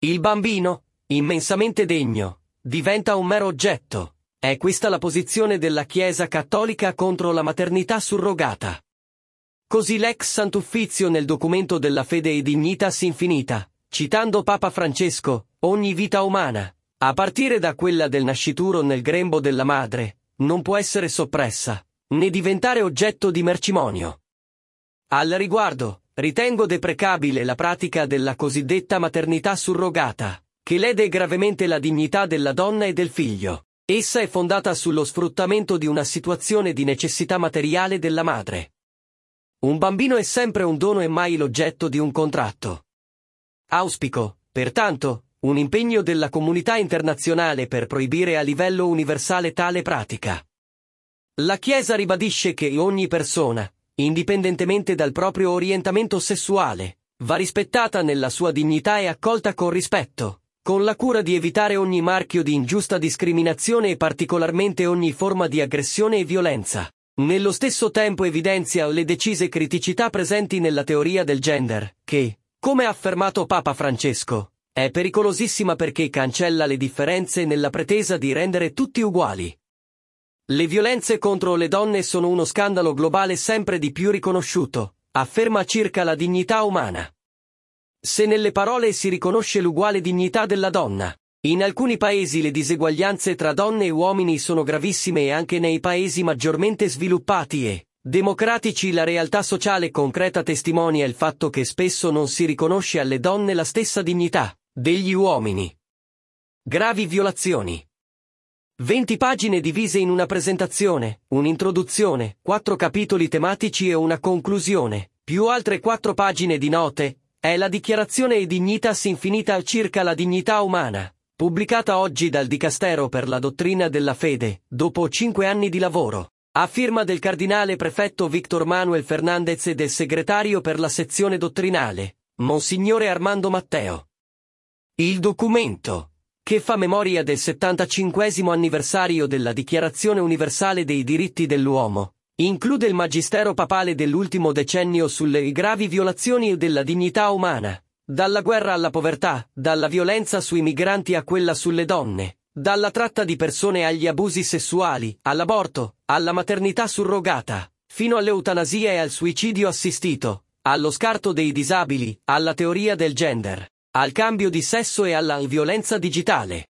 Il bambino, immensamente degno, diventa un mero oggetto. È questa la posizione della Chiesa cattolica contro la maternità surrogata. Così l'ex Sant'Uffizio nel documento della Fede e Dignitas Infinita, citando Papa Francesco, ogni vita umana, a partire da quella del nascituro nel grembo della madre, non può essere soppressa, né diventare oggetto di mercimonio. Al riguardo, ritengo deprecabile la pratica della cosiddetta maternità surrogata, che lede gravemente la dignità della donna e del figlio. Essa è fondata sullo sfruttamento di una situazione di necessità materiale della madre. Un bambino è sempre un dono e mai l'oggetto di un contratto. Auspico, pertanto, un impegno della comunità internazionale per proibire a livello universale tale pratica. La Chiesa ribadisce che ogni persona, indipendentemente dal proprio orientamento sessuale, va rispettata nella sua dignità e accolta con rispetto, con la cura di evitare ogni marchio di ingiusta discriminazione e particolarmente ogni forma di aggressione e violenza. Nello stesso tempo evidenzia le decise criticità presenti nella teoria del gender, che, come ha affermato Papa Francesco, è pericolosissima perché cancella le differenze nella pretesa di rendere tutti uguali. Le violenze contro le donne sono uno scandalo globale sempre di più riconosciuto, afferma circa la dignità umana. Se nelle parole si riconosce l'uguale dignità della donna, in alcuni paesi le diseguaglianze tra donne e uomini sono gravissime e anche nei paesi maggiormente sviluppati e democratici la realtà sociale concreta testimonia il fatto che spesso non si riconosce alle donne la stessa dignità degli uomini. Gravi violazioni. 20 pagine divise in una presentazione, un'introduzione, 4 capitoli tematici e una conclusione, più altre 4 pagine di note, è la Dichiarazione e Dignitas Infinita circa la dignità umana, pubblicata oggi dal Dicastero per la Dottrina della Fede, dopo 5 anni di lavoro, a firma del cardinale prefetto Víctor Manuel Fernández e del segretario per la sezione dottrinale, Monsignore Armando Matteo. Il documento, che fa memoria del 75° anniversario della Dichiarazione Universale dei Diritti dell'Uomo, include il magistero papale dell'ultimo decennio sulle gravi violazioni della dignità umana, dalla guerra alla povertà, dalla violenza sui migranti a quella sulle donne, dalla tratta di persone agli abusi sessuali, all'aborto, alla maternità surrogata, fino all'eutanasia e al suicidio assistito, allo scarto dei disabili, alla teoria del gender, al cambio di sesso e alla violenza digitale.